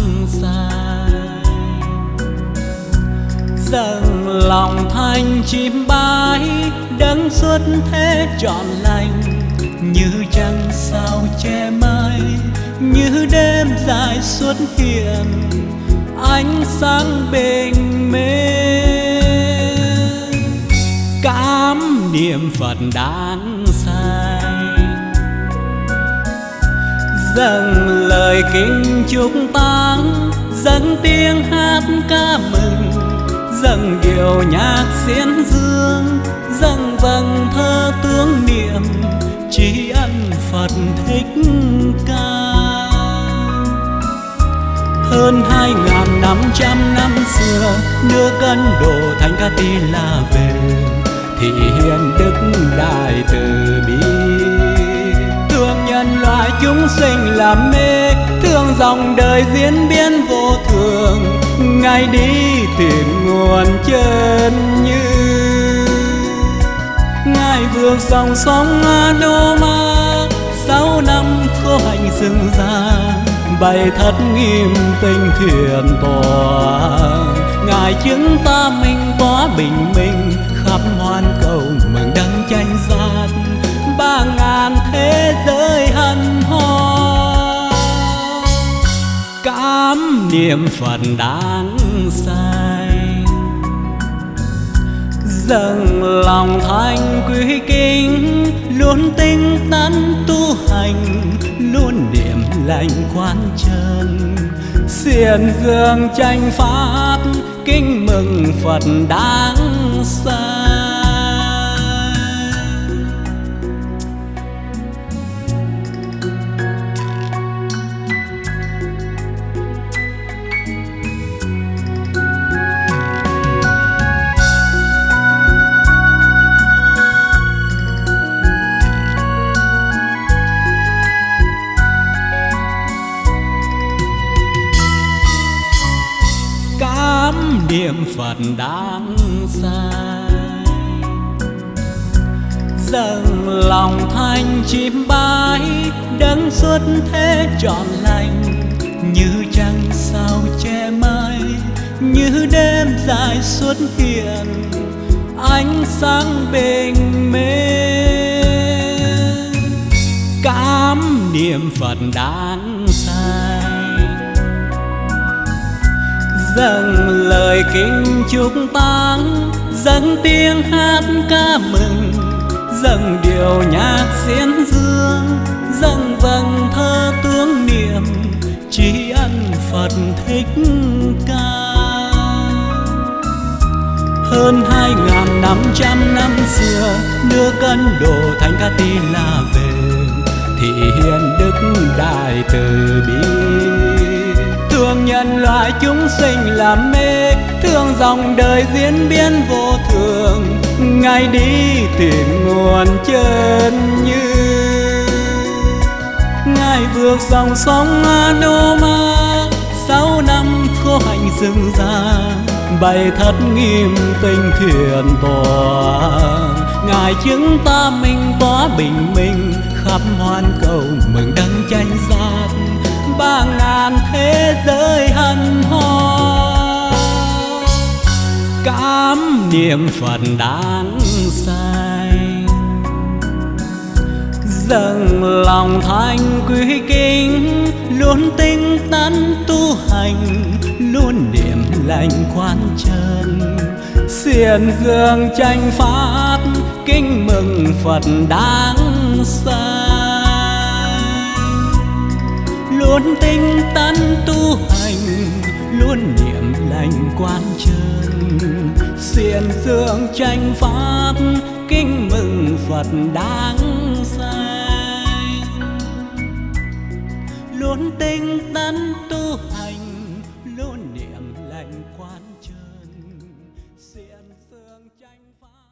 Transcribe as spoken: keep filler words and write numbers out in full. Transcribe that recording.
sai. Dâng lòng thanh chim bái đấng xuất thế trọn lành, như trăng sao che mây, như đêm dài xuất hiện ánh sáng bình minh. Cám niệm Phật đáng say, dâng lời kinh chúc táng, dâng tiếng hát ca mừng, dâng điệu nhạc xiên dương, dâng vầng thơ tướng niệm tri ân Phật Thích Ca. Hơn hai ngàn năm trăm năm xưa, nước Ấn Độ Thánh Ca Tỳ La về, thị hiện đức đại từ bi, thương nhân loại chúng sinh làm mê, thương dòng đời diễn biến vô thường, ngày đi tìm nguồn chân như. Ngài vượt dòng sông Adoma, sáu năm khổ hạnh xưng ra, bày thất nghiêm tinh thiền tòa. Ngài chứng ta minh có bình minh, khắp hoan cầu mừng đấng chánh giác, ba ngàn thế giới hân hoan. Cám niệm Phật đáng say, dâng lòng thanh quý kính, luôn tinh tấn tu hành, luôn niệm lành quan chân, xiển dương tranh pháp kính mừng Phật đáng say. Niệm Phật đáng say, dâng lòng thanh chim bái đấng xuất thế trọn lành, như trăng sao che mây, như đêm dài xuất hiện ánh sáng bình minh. Cám niệm Phật đáng say, dâng lời kinh chúc táng, dâng tiếng hát ca mừng, dâng điệu nhạc xiên dương, dâng vầng thơ tướng niệm tri ân Phật Thích Ca. Hơn hai ngàn năm trăm năm xưa, nước Ấn Độ Thánh Ca Tỳ La về, thị hiện đức đại từ bi, thương nhân loại chúng sinh làm mê, thương dòng đời diễn biến vô thường, ngày đi tìm nguồn chân như. Ngài vượt dòng sông Adoma, sáu năm khổ hạnh xưng ra, bày thất nghiêm tinh thiền tòa. Ngài chứng ta minh có bình minh, khắp hoan cầu mừng đấng chánh giác, ba ngàn thế giới hân hoan. Cám niệm Phật đáng say, dâng lòng thanh quý kính, luôn tinh tấn tu hành, luôn niệm lành quan chân, xiển dương tranh pháp kính mừng Phật đáng say. Luôn tinh tấn tu hành, luôn niệm lành quan chân, xiển dương tranh pháp kính mừng Phật đáng say. Luôn tinh tấn tu hành, luôn niệm lành quan chân, xiển dương tranh pháp.